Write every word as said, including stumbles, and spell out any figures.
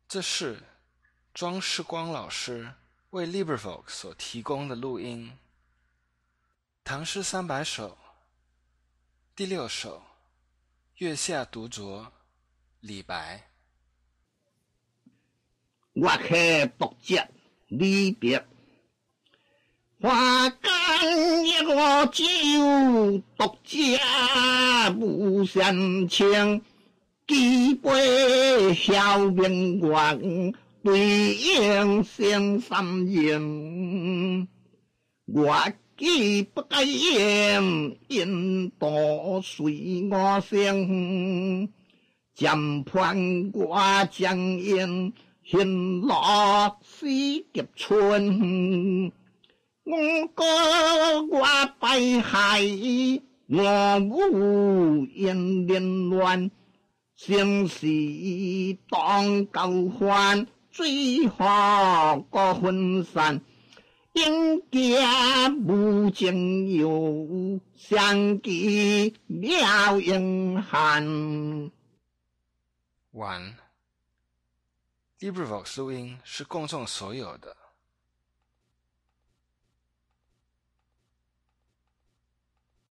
这是庄世光老师为 LibriVox 所提供的录音。唐诗三百首第六首，月下独酌，李白。 月下独酌，李白。花间一壶酒，独酌无闲情。几杯晓明月，对影成三人。我既不该言，因多随我声。暂盼我将因，现落四劫春。我歌我拜海，我舞烟连乱。生死当交换，最后各分散。应家无情有，相见了应寒。 完。LibriVox 录音是公众所有的，